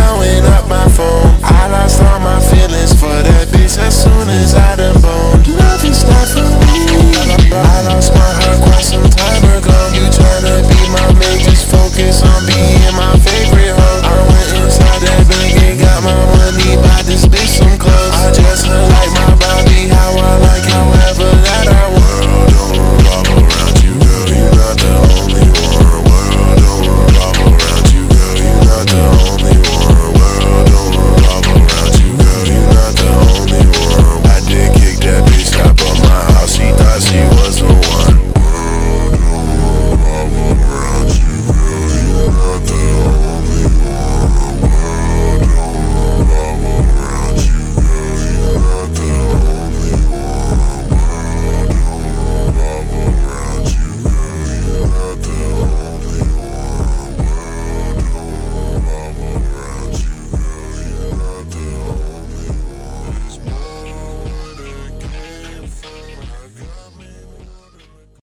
blowing up my phone. I lost all my feelings for that bitch as soon as I done boned. Love is not for me. I lost my heart quite some